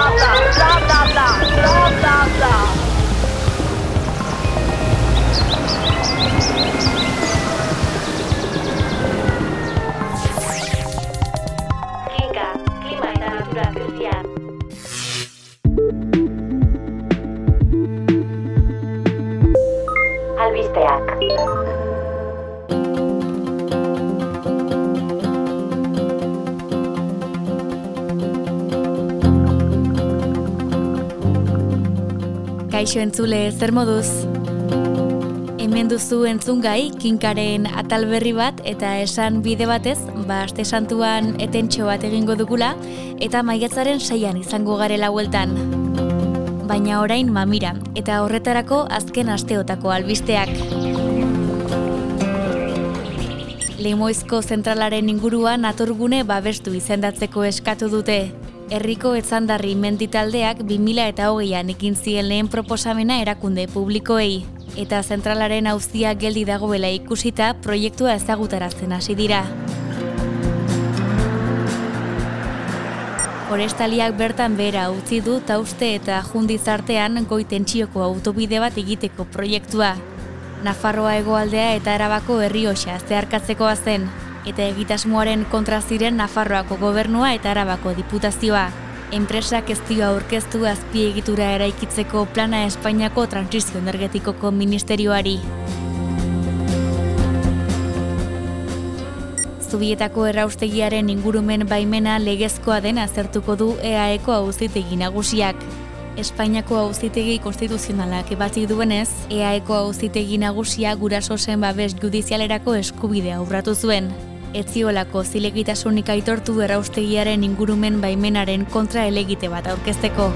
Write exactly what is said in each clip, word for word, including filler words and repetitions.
bla, bla, bla, bla, bla, bla. Kinka, klima eta natura krisia. Albisteak. Kaixo entzule, zer moduz? Hemen duzu entzungai, Kinkaren atal berri bat eta esan bide batez, ba aste santuan etentxo bat egingo dugula eta maiatzaren seian izango garela bueltan. Baina orain mamira, eta horretarako azken asteotako albisteak. Lemoizko zentralaren inguruan naturgune babestu izendatzeko eskatu dute. Herriko Etzandarri menditaldeak bi mila hogeian ekin zien lehen proposamena erakunde publikoei. Eta zentralaren auzia geldi dagoela ikusita proiektua ezagutarazten hasi dira. Forestaliak bertan behera utzi du Tauste eta Jundiz artean goi tentsioko autobide bat egiteko proiektua. Nafarroa hegoaldea eta Arabako Errioxa zeharkatzekoa zen, eta egitasmoaren kontra ziren Nafarroako gobernua eta Arabako diputazioa. Enpresak ez dio aurkeztu azpiegitura eraikitzeko plana Espainiako Trantsizio Energetikoko Ministerioari. Zubietako erraustegiaren ingurumen baimena legezkoa den azertuko du E A Eko auzitegi nagusiak. Espainiako auzitegi konstituzionalak ebatzi duenez, E A Eko auzitegi nagusia gurasosen babes judizialerako eskubidea urratu zuen. Etziolako zilegitasunik aitortu erraustegiaren ingurumen baimenaren kontra elegite bat aurkezteko.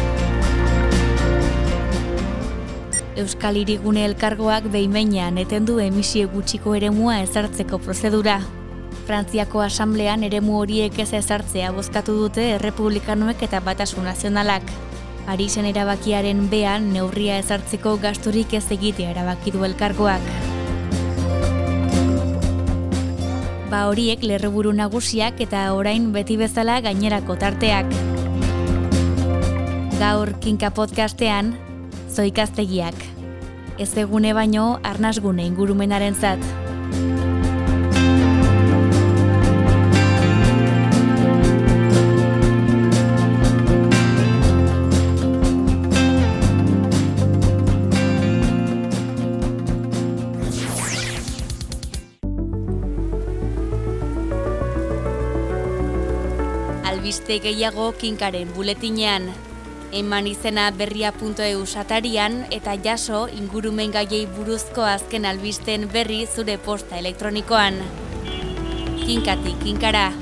Euskal Hirigune Elkargoak behin-behinean etendu emisio gutxiko eremua ezartzeko prozedura. Frantziako asamblean eremu horiek ez ezartzea bozkatu dute errepublikanoek eta Batasun Nazionalak. Parisen erabakiaren bean neurria ezartzeko gasturik ez egitea erabaki du elkargoak. Ba horiek lerroburu nagusiak eta orain beti bezala gainerako tarteak. Gaur Kinka podcastean, zoikaztegiak. Ez egune baino arnasgune ingurumenarentzat. Albiste gehiago Kinkaren buletinean. Eman izena berria puntu e u satarian eta jaso ingurumen gaiei buruzko azken albisten berri zure posta elektronikoan. Kinkatik Kinkara.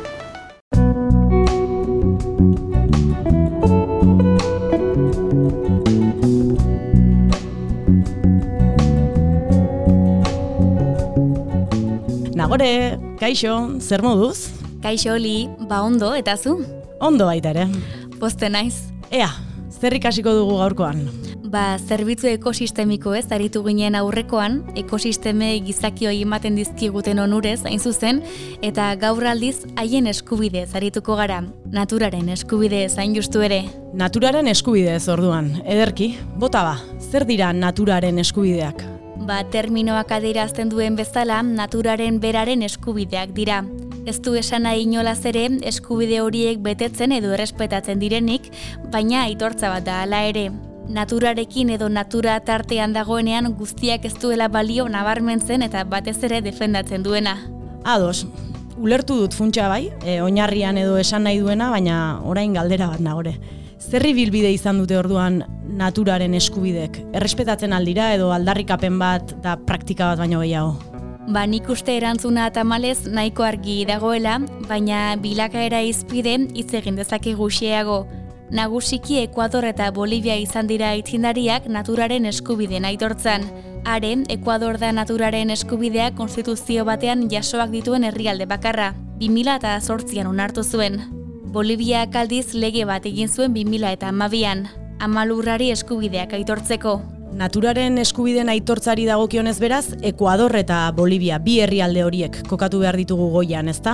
Nagore, kaixo, zer moduz? Kaixo Oli, ba ondo, eta zu? Ondo baita ere. Poste naiz. Ea, zer ikasiko dugu gaurkoan? Ba, zerbitzu ekosistemiko ez aritu ginen aurrekoan, ekosisteme gizakioi ematen dizkiguten onurez, hain zuzen, eta gaur aldiz haien eskubidez arituko gara, naturaren eskubidez hain justu ere. Naturaren eskubidez orduan, ederki, bota ba, zer dira naturaren eskubideak? Ba, terminoak adierazten duen bezala, naturaren beraren eskubideak dira. Ez du esan nahi inolaz ere eskubide horiek betetzen edo errespetatzen direnik, baina aitortza bat da hala ere. Naturarekin edo natura tartean dagoenean guztiak ez duela balio nabarmentzen eta batez ere defendatzen duena. Ados, ulertu dut funtsa bai, e, oinarrian edo esan nahi duena, baina orain galdera bat nagore. Zerri bilbide izan dute orduan naturaren eskubidek? Errespetatzen aldira edo aldarrikapen bat da praktika bat baino gehiago? Ba, nik uste erantzuna tamalez nahiko argi dagoela, baina bilakaera izpide hitz egin dezakegu xeago. Nagusiki Ekuador eta Bolivia izan dira aitzindariak naturaren eskubideen aitortzan. Are, Ekuador da naturaren eskubidea konstituzio batean jasoak dituen herrialde bakarra, bi mila zortzian onartu zuen. Boliviak aldiz lege bat egin zuen bi mila hamabian, amalurrari eskubideak aitortzeko. Naturaren eskubideen aitortzari dagokionez beraz, Ekuador eta Bolivia bi herrialde horiek kokatu behar ditugu goian, ezta?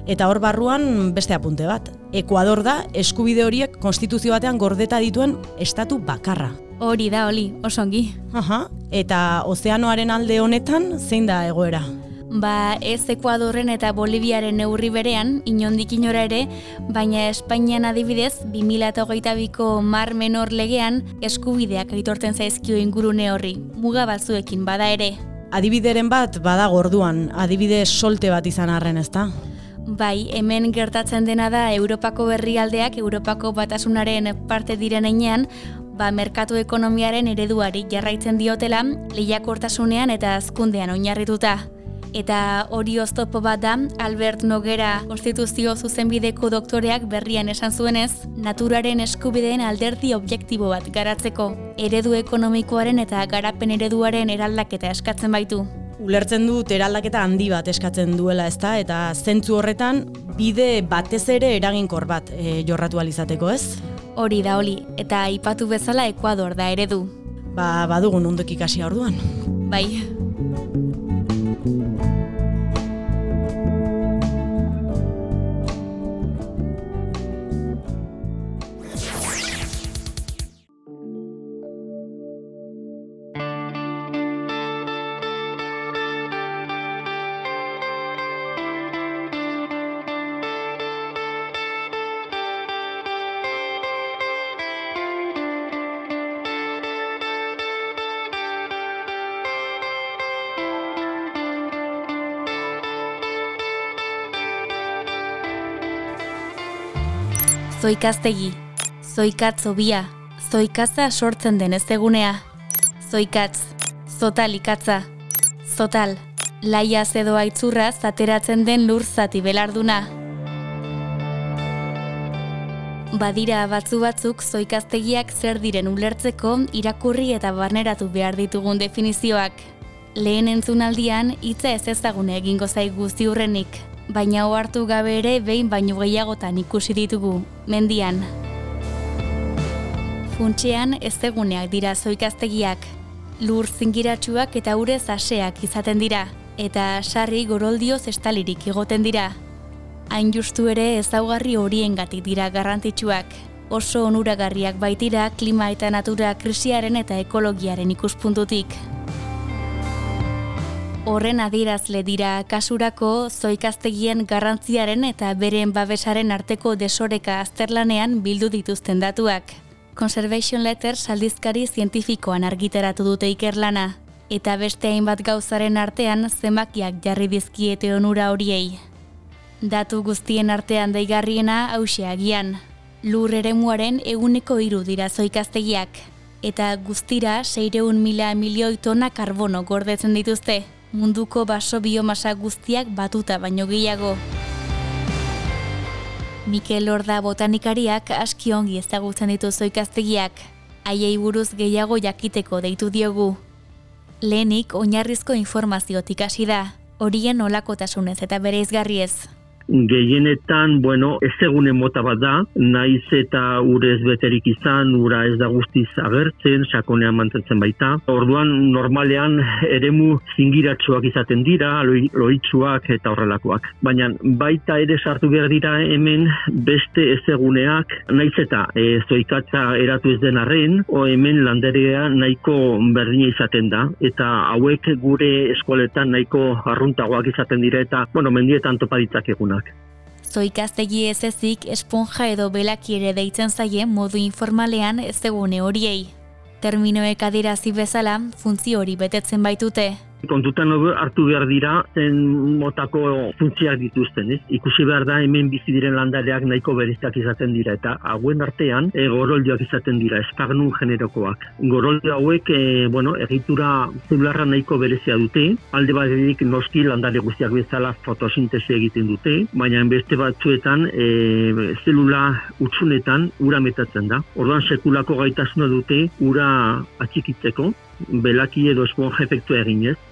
Eta hor barruan beste apunte bat. Ekuador da eskubide horiek konstituzio batean gordeta dituen estatu bakarra. Hori da, hori, osongi. Aha, eta ozeanoaren alde honetan zein da egoera? Ba, ez Ekuadorren eta Boliviaren neurri berean, inondik inora ere, baina Espainian adibidez, bi mila hogeita biko Mar Menor legean eskubideak aitortzen zaizkio ingurune horri, muga batzuekin bada ere. Adibideren bat badago orduan, adibide solte bat izan arren, ezta? Bai, hemen gertatzen dena da Europako herrialdeak Europako batasunaren parte diren heinean, ba, merkatu ekonomiaren ereduari jarraitzen diotela, lehiakortasunean eta hazkundean oinarrituta. Eta hori oztopo bat da, Albert Noguera konstituzio zuzenbideko doktoreak berrian esan zuenez, naturaren eskubideen alderdi objektibo bat garatzeko, eredu ekonomikoaren eta garapen ereduaren eraldaketa eskatzen baitu. Ulertzen dut eraldaketa handi bat eskatzen duela, ezta, eta zentzu horretan bide batez ere eraginkor bat e, jorratu alizateko, ez? Hori da hori, eta aipatu bezala Ekuador da eredu. Ba, badugun ondok ikasia orduan. Bai. Zoikaztegi, zoikatz hobia, zoikatza sortzen den ez egunea. Zoikatz, zotal ikatza, zotal, laiaz edo aitzurraz ateratzen den lur zati belarduna. Badira batzu batzuk zoikaztegiak zer diren ulertzeko irakurri eta barneratu behar ditugun definizioak. Lehen entzunaldian hitza ez ezagune egingo zaigu ziurrenik, baina ohartu gabe ere behin baino gehiagotan ikusi ditugu, mendian. Funtsean ezeguneak dira zoikaztegiak, lur zingiratsuak eta urez aseak izaten dira, eta sarri goroldioz estalirik egoten dira. Hain justu ere ezaugarri horiengatik dira garrantzitsuak, oso onuragarriak baitira klima eta natura krisiaren eta ekologiaren ikuspuntutik. Horren adierazle dira kasurako zoikaztegien garrantziaren eta beren babesaren arteko desoreka azterlanean bildu dituzten datuak. Conservation Letters aldizkari zientifikoan argitaratu dute ikerlana, eta beste hainbat gauzaren artean zenbakiak jarri dizkiete onura horiei. Datu guztien artean deigarriena hauxe agian. Lur eremuaren eguneko hiru dira zoikaztegiak, eta guztira seiehun mila milioi tona karbono gordetzen dituzte, munduko baso biomasa guztiak batuta baino gehiago. Mikel Lorda botanikariak aski ongi ezagutzen ditu zoikaztegiak, haiei buruz gehiago jakiteko deitu diogu. Lehenik oinarrizko informaziotik hasi da, horien olakotasunez eta bereizgarriez. Gehienetan, bueno, ez egune mota bat da, naiz eta urez beterik izan, ura ez da guztiz agertzen, sakonean mantentzen baita. Orduan, normalean, eremu zingiratsuak izaten dira, loitsuak eta horrelakoak. Baina baita ere sartu behar dira hemen beste ez eguneak, naiz eta e, zoikatza eratu ez den arren, o hemen landarea nahiko berdina izaten da, eta hauek gure eskoletan nahiko arruntagoak izaten dira, eta, bueno, mendietan topa ditzakegunak. Zoikaztegi ez ezik esponja edo belaki ere deitzen zaie modu informalean ez egune horiei. Terminoek adierazi bezala, funtzio hori betetzen baitute. Kontutan hartu behar dira zen motako funtzioak dituzten, ez? Ikusi behar da hemen bizi diren landareak nahiko bereziak izaten dira, eta hauen artean e, goroldioak izaten dira, espagnum generokoak. Goroldio hauek, e, bueno, egitura zelularra nahiko berezia dute, alde batetik noski landare guztiak bezala fotosintesi egiten dute, baina beste batzuetan e, zelula utsunetan ura metatzen da. Orduan sekulako gaitasuna dute ura atxikitzeko, belaki edo esponja efektua eginez.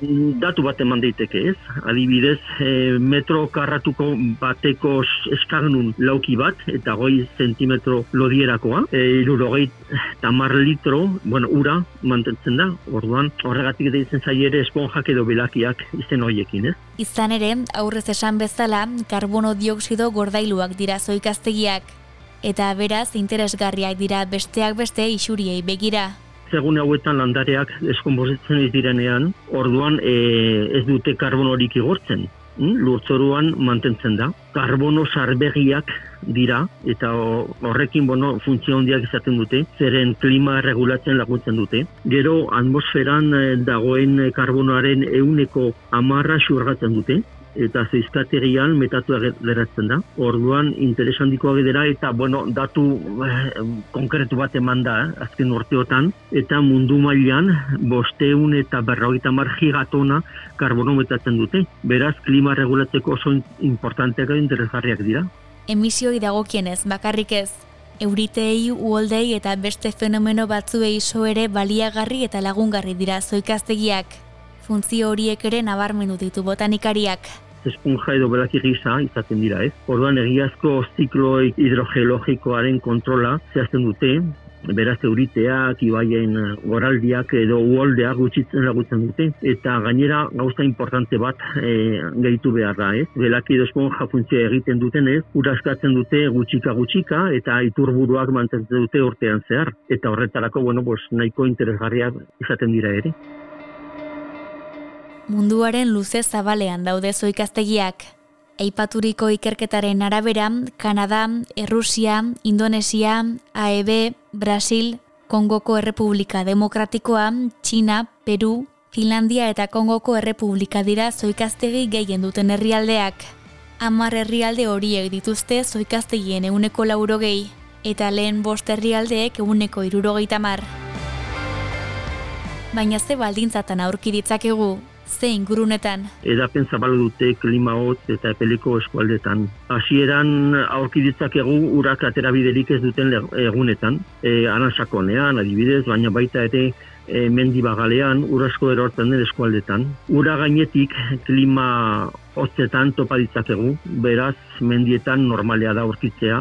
datu bat eman daiteke, ez? Adibidez, e, metro karratuko bateko eskagnun lauki bat, eta goi zentimetro lodierakoa, e, irurogei tamar litro, bueno, ura mantentzen da, orduan, horregatik deitzen zaie ere esponjak edo belakiak izen horiekin, ez? Izan ere, aurrez esan bezala, karbono dioksido gordailuak dira zoikaztegiak, eta beraz interesgarriak dira besteak beste isuriei begira. Egun hauetan landareak deskonposatzen ez direnean, orduan e, ez dute karbonorik igortzen. Mm? Lurzoruan mantentzen da. Karbono sarbegiak dira, eta horrekin bueno, funtzio handiak izaten dute, zeren klima regulatzen laguntzen dute. Gero atmosferan dagoen karbonoaren ehuneko hamarra xurgatzen dute, eta zoizkategian metatua geratzen da. Orduan interesandikoa gedera eta bueno, datu eh, konkretu bat eman da eh, azken urteotan, eta mundu mailan bosteun eta berrogeita hamar gigatona karbono metatzen dute. Beraz, klima regulatzeko oso importanteak eta interesgarriak dira. Emisioi dagokienez, bakarrik ez. Euritei, uholdei eta beste fenomeno batzuei so ere baliagarri eta lagungarri dira zoikaztegiak. Funtzio horiek ere nabarmendu ditu botanikariak. Esponja edo belaki gisa izaten dira, ez? Orduan egiazko ziklo hidrogeologikoaren kontrola zehazten dute, beraz euriteak, ibaien goraldiak edo uholdeak gutxitzen lagutzen dute, eta gainera gauza importante bat e, gehitu behar da, ez? Belaki edo esponja funtzioa egiten dutenez, ura askatzen dute gutxika-gutxika eta iturburuak mantentzen dute urtean zehar, eta horretarako, bueno, pues, nahiko interesgarriak izaten dira ere. Munduaren luze zabalean daude zoikaztegiak. Aipaturiko ikerketaren arabera, Kanada, Errusia, Indonesia, A E B, Brasil, Kongoko Errepublika Demokratikoa, Txina, Peru, Finlandia eta Kongoko Errepublika dira zoikaztegi gehien duten herrialdeak. Hamar herrialde horiek dituzte zoikaztegien ehuneko laurogei, eta lehen bost herrialdeek ehuneko hirurogeita hamar. Baina ze baldintzatan aurki ditzakegu, ze ingurunetan? Edapen zabaldu dute klima hotz eta epeleko eskualdetan. Hasieran aurki ditzakegu urak aterabiderik ez duten egunetan, e, Aransakonean adibidez, baina baita ere e, mendibagalean urasko erortzen den eskualdetan. Ura gainetik klima hotzetan topa ditzakegu, beraz mendietan normalea da aurkitzea.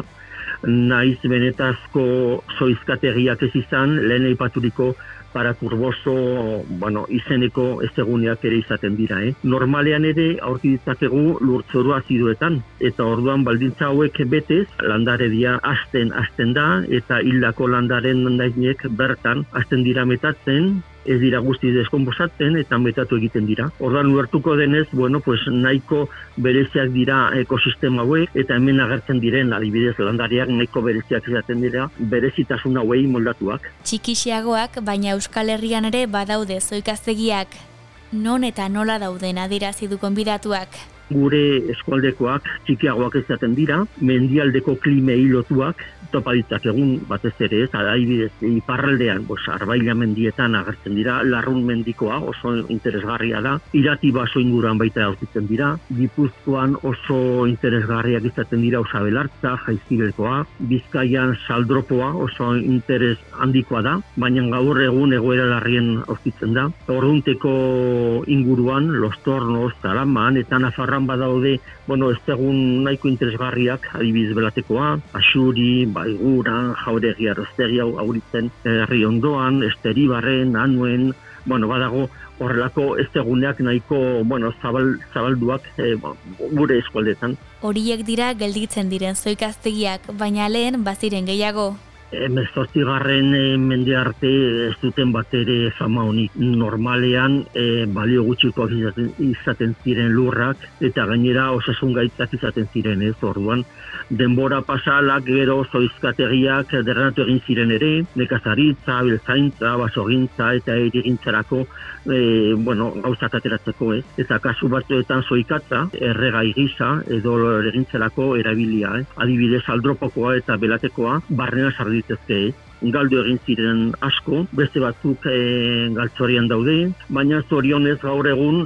Naiz benetazko zoizkategiak ez izan, lehen aipaturiko paraturboso, bueno, izeneko ezeguneak ere izaten dira, eh? Normalean ere aurki ditzakegu lurzoru aziduetan, eta orduan baldintza hauek betez, landaredia hasten hasten da, eta hildako landaren landainek bertan hasten dira metatzen, ez dira guzti deskonposatzen eta metatu egiten dira. Orduan ulertuko denez, bueno, pues nahiko bereziak dira ekosistema hauek, eta hemen agertzen diren adibidez landariak nahiko bereziak izaten dira, berezitasun hauei moldatuak. Txikixiagoak, baina Euskal Herrian ere badaude zoikaztegiak. Non eta nola dauden adierazi du gonbidatuak. Gure eskualdekoak txikiagoak izaten dira, mendialdeko klimei lotuak, topa ditzakegun batez ere ez, adibidez iparraldean, bos, Arbaila mendietan agertzen dira, Larrun mendikoa oso interesgarria da, Irati baso inguruan baita aurkitzen dira, Gipuzkoan oso interesgarriak izaten dira Osabelartza, Jaizkibelkoa, Bizkaian Saldropoa oso interes handikoa da, baina gaur egun egoera larrien aurkitzen da. Ordunteko inguruan, Los Tornos, Zaraman eta Nafarroan badaude, bueno, ez egun nahiko interesgarriak, adibidez Belatekoa, Axuri, Baiguran, Jauregi, Arrostegi, auritzen herri ondoan, Esteribarren, Anuen, bueno, badago horrelako ez eguneak nahiko, bueno, zabal, zabalduak e, gure eskualdetan. Horiek dira gelditzen diren zoikaztegiak, baina lehen baziren gehiago. Hemezortzigarren mende arte ez duten bat ere fama honik. Normalean e, balio gutxikoak izaten, izaten ziren lurrak eta gainera osasun gaitzak izaten ziren, ez orduan. Denbora pasalak gero zoizkategiak derrenatu egin ziren ere, nekazaritza, biltzaintza, basogintza eta erigintzarako e, bueno, gauzak ateratzeko, ez. Eta kasu batzuetan zoikatza, erregai gisa edo erigintzarako erabilia, ez. Adibidez Aldropokoa eta Belatekoa barrena sarditezke, ez. Galdu egin ziren asko, beste batzuk e, galtzorian daude, baina zorionez gaur egun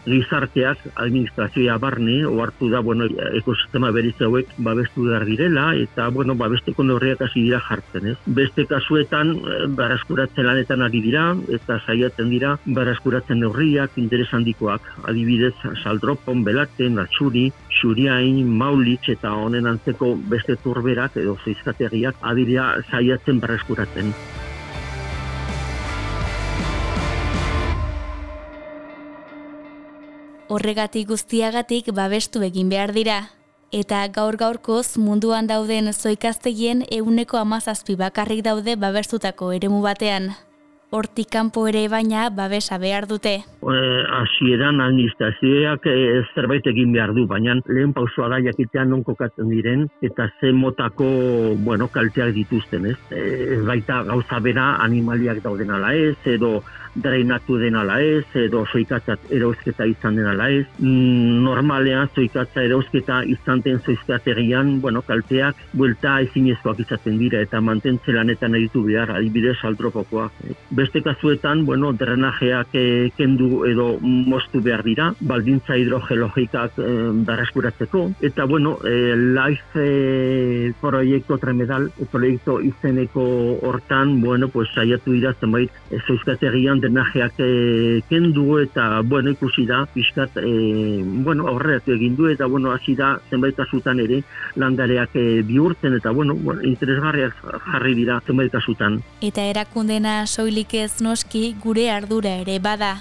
gizarteak administrazioa barne ohartu da, bueno, ekosistema berriz hauek babestu behar direla, eta, bueno, babesteko neurriak hasi dira jartzen, ez? Beste kasuetan, berreskuratzen lanetan ari dira, eta saiatzen dira berreskuratzen neurriak interes handikoak. Adibidez, saldropon, belaten, atxuri, xuriain, maulitz eta honen antzeko beste turberak edo zeizkategiak adira saiatzen berreskuratzen. Horregatik guztiagatik babestu egin behar dira. Eta gaur gaurkoz munduan dauden zoikaztegien ehuneko hamazazpi bakarrik daude babestutako eremu batean. Hortik kanpo ere baina babesa behar dute. Hasieran administrazioak e, zerbait egin behar du, baina lehen pausoa da jakitean non kokatzen diren eta ze motako, bueno, kalteak dituzten, ez? Ez baita gauza bera animaliak dauden ala ez, edo drainatu den ala ez, edo zoikatzat erauzketa izan den ala ez. Normalean zoikatza erauzketa izan den zoizkategian, bueno, kalteak buelta ezinezkoak izaten dira eta mantentze lanetan eritu behar, adibidez altropokoak. Beste kasuetan, bueno, drenajeak e, kendu edo moztu behar dira, baldintza hidrogeologikak e, berreskuratzeko, eta, bueno, e, LIFE e, proiektu tremedal, proiektu izeneko hortan, bueno, pues saiatu dira zenbait e, zoizkategian drenajeak e, kendu eta, bueno, ikusi da, pixkat, e, bueno, aurreratu egin du, eta, bueno, hasi da zenbait kasutan ere landareak e, bihurtzen, eta, bueno, bueno, interesgarriak jarri dira zenbait kasutan. Eta erakundena soilik ez noski gure ardura ere bada.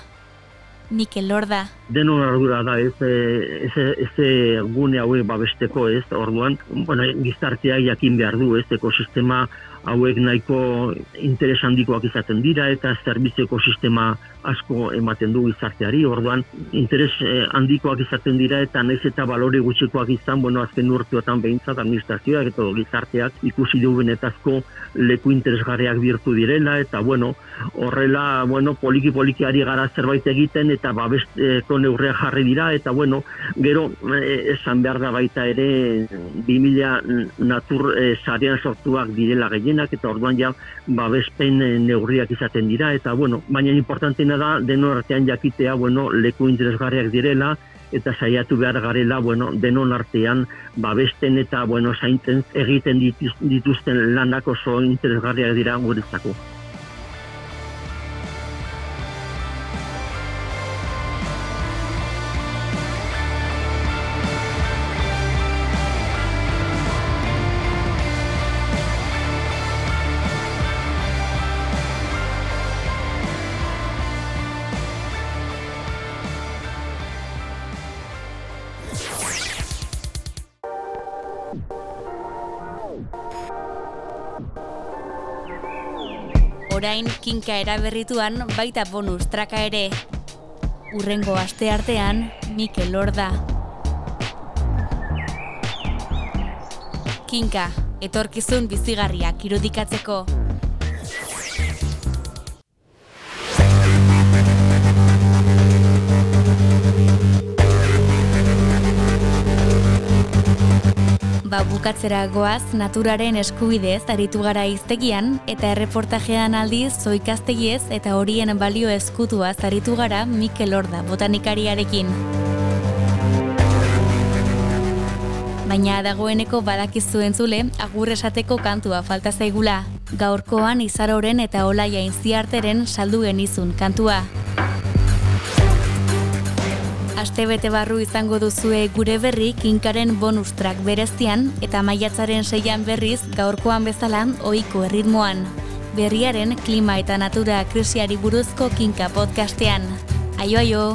Mikel Lorda. Denon ardura da, ez, ez, ez gune hauek babesteko, ez, orduan, bueno, gizartea jakin behar du, ez, ekosistema hauek nahiko interes handikoak izaten dira eta zerbitzu ekosistema asko ematen du gizarteari, orduan interes handikoak izaten dira eta naiz eta balore gutxikoak izan, bueno, azken urteotan behintzat administrazioak eta gizarteak ikusi du benetazko leku interesgarriak bihurtu direla eta, bueno, horrela, bueno, poliki-poliki ari gara zerbait egiten eta babesteko neurriak jarri dira eta, bueno, gero esan behar da baita ere bi mila natur e, sarean sortuak direla gehienak eta orduan ja babespen neurriak izaten dira eta, bueno, baina importanteena da denon artean jakitea, bueno, leku interesgarriak direla eta saiatu behar garela, bueno, denon artean babesten eta, bueno, zaintzen egiten dituzten lanak oso interesgarriak dira guretzako. Orain kinka eraberrituan baita bonus traka ere. Urrengo aste artean, Mikel Lorda. Kinka, etorkizun bizigarriak irudikatzeko. Ba, bukatzera goaz, naturaren eskubidez aritu gara hiztegian eta erreportajean aldiz zoikaztegiez eta horien balio ezkutuaz aritu gara Mikel Lorda botanikariarekin. Baina dagoeneko badakizu entzule, agur esateko kantua falta zaigula. Gaurkoan Izaroren eta Olaia Intziarteren saldu genizun kantua. Astebete barru izango duzue gure berri kinkaren bonus track berezian eta maiatzaren seian berriz gaurkoan bezala ohiko erritmoan. Berriaren klima eta natura krisiari buruzko kinka podcastean. Aio aio!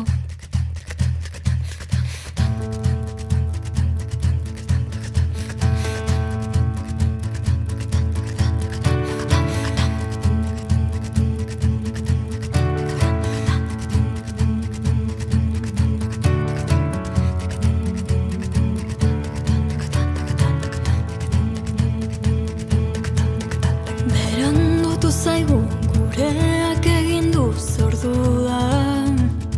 Zaigu gureak egin du zorduan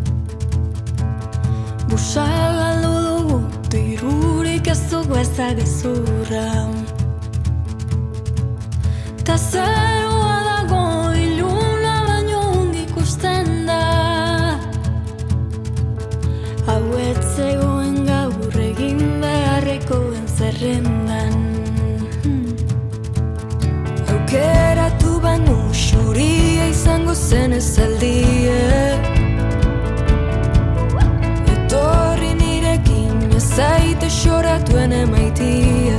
Busa galdu dugu dirurik ez dugu ezagezurra Ta zerua dago iluna baino ongi ikusten da zen ezaldie etorri nirekin ezaite xoratuen emaitie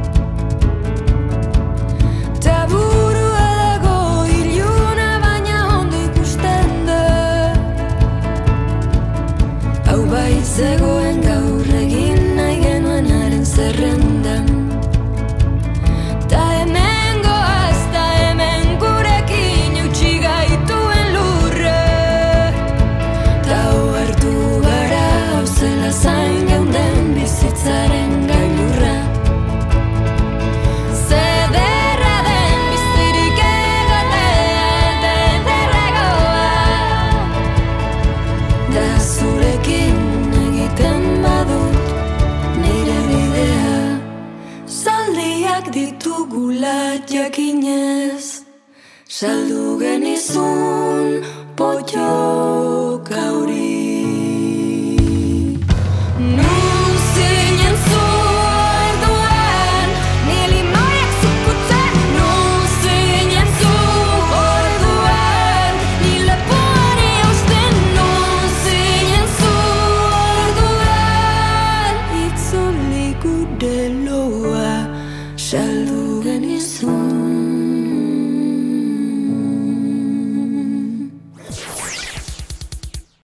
ta burua dago iluna baina ondo ikusten da hau bai zegoen gaur egin nahi genuenaren zerrendan ta hemen goaz, ta hemen gurekin eutxi gaituen lurre ta ohartu gara hau zela zain geunden bizitzaren gailurra zederra den bizirik egotea ederragoa da zurekin egiten badut nire bidea zaldiak ditugula jakinez saldu genizun potxo